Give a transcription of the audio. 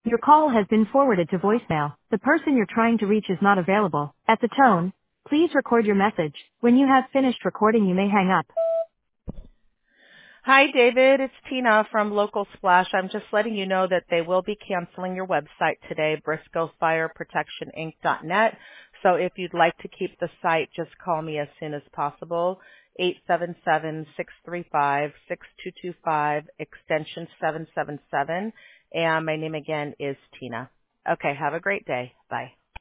Your call has been forwarded to voicemail. The person you're trying to reach is not available. At the tone, please record your message. When you have finished recording, you may hang up. Hi, David. It's Tina from Local Splash. I'm just letting you know that they will be canceling your website today, briscoefireprotectioninc.net. So if you'd like to keep the site, just call me as soon as possible, 877-635-6225, extension 777. And my name again is Tina. Okay, have a great day. Bye.